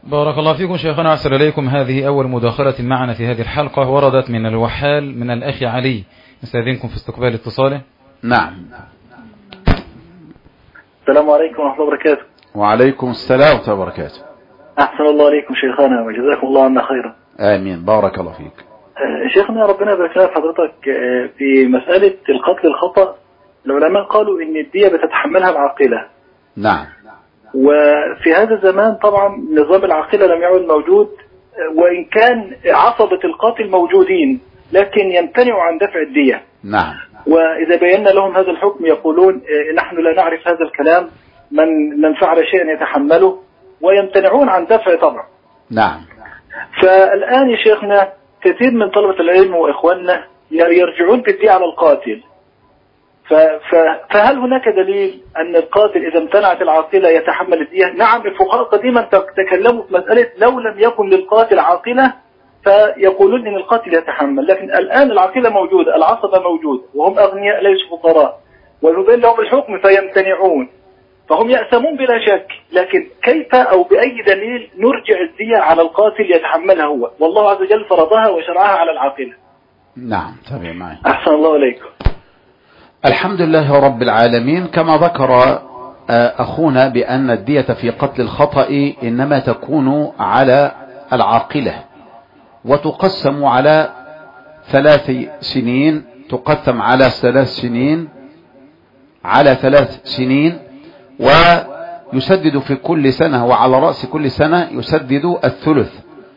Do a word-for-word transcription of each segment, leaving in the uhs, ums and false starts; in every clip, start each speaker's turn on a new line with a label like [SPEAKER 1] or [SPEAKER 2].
[SPEAKER 1] بارك الله فيكم شيخنا، أحسن إليكم. هذه أول مداخلة معنا في هذه الحلقة، وردت من الوحال من الأخ علي. نستأذنكم في استقبال اتصاله.
[SPEAKER 2] نعم.
[SPEAKER 3] السلام عليكم ورحمة الله وبركاته.
[SPEAKER 2] وعليكم السلام ورحمة الله وبركاته.
[SPEAKER 3] أحسن الله عليكم شيخنا وجزاكم الله عنا خيرا.
[SPEAKER 2] آمين، بارك الله فيك.
[SPEAKER 3] شيخنا ربنا يبارك لنا حضرتك، في مسألة القتل الخطأ العلماء قالوا إن الدية بتتحملها العاقلة.
[SPEAKER 2] نعم.
[SPEAKER 3] وفي هذا الزمان طبعا نظام العاقلة لم يعد موجود، وإن كان عصبة القاتل موجودين لكن يمتنعوا عن دفع الدية.
[SPEAKER 2] نعم.
[SPEAKER 3] وإذا بينا لهم هذا الحكم يقولون نحن لا نعرف هذا الكلام، من من فعل شيئا يتحمله، ويمتنعون عن دفع طبعا.
[SPEAKER 2] نعم.
[SPEAKER 3] فالآن يا شيخنا كثير من طلبة العلم وإخواننا يرجعون بالدية على القاتل. فهل هناك دليل أن القاتل إذا امتنعت العاقلة يتحمل الدية؟ نعم، الفقهاء قديما تكلموا في مسألة لو لم يكن للقاتل عاقلة فيقولون إن القاتل يتحمل، لكن الآن العاقلة موجودة، العصبة موجودة، وهم أغنياء ليسوا فقراء، ويبين لهم الحكم فيمتنعون، فهم يأثمون بلا شك. لكن كيف أو بأي دليل نرجع الدية على القاتل يتحملها هو، والله عز وجل فرضها وشرعها على العاقلة؟
[SPEAKER 2] نعم، تابع معي.
[SPEAKER 3] أحسن الله عليكم.
[SPEAKER 2] الحمد لله رب العالمين. كما ذكر أخونا بأن الدية في قتل الخطأ إنما تكون على العاقلة، وتقسم على ثلاث سنين، تقسم على ثلاث سنين على ثلاث سنين ويسدد في كل سنة، وعلى رأس كل سنة يسدد الثلث،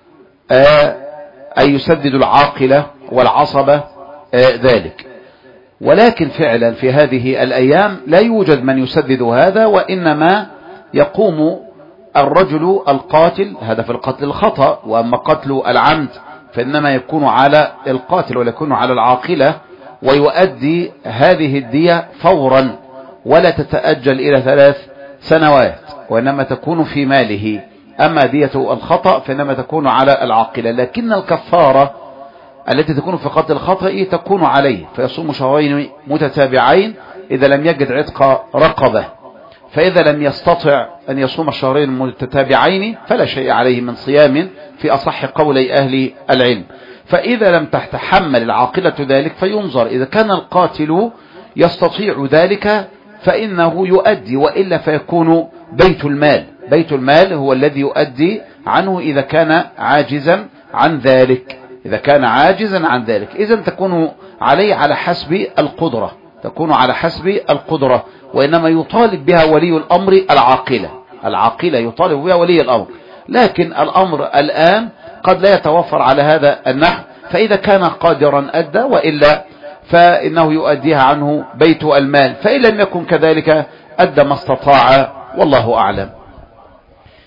[SPEAKER 2] أي يسدد العاقلة والعصبة ذلك. ولكن فعلا في هذه الأيام لا يوجد من يسدد هذا، وإنما يقوم الرجل القاتل، هذا في القتل الخطأ، وأما قتل العمد فإنما يكون على القاتل ولا يكون على العاقلة، ويؤدي هذه الدية فورا ولا تتأجل إلى ثلاث سنوات، وإنما تكون في ماله. أما دية الخطأ فإنما تكون على العاقلة، لكن الكفارة التي تكون في قتل الخطأ تكون عليه، فيصوم شهرين متتابعين إذا لم يجد عتق رقبة، فإذا لم يستطع أن يصوم الشهرين المتتابعين فلا شيء عليه من صيام في أصح قولي أهل العلم. فإذا لم تتحمل العاقلة ذلك فينظر، إذا كان القاتل يستطيع ذلك فإنه يؤدي، وإلا فيكون بيت المال، بيت المال هو الذي يؤدي عنه إذا كان عاجزا عن ذلك، إذا كان عاجزا عن ذلك. إذن تكون عليه على حسب القدرة، تكون على حسب القدرة، وإنما يطالب بها ولي الأمر العاقلة، العاقلة يطالب بها ولي الأمر. لكن الأمر الآن قد لا يتوفر على هذا النحو، فإذا كان قادرا أدى، وإلا فإنه يؤديها عنه بيت المال، فإن لم يكن كذلك أدى ما استطاع، والله أعلم.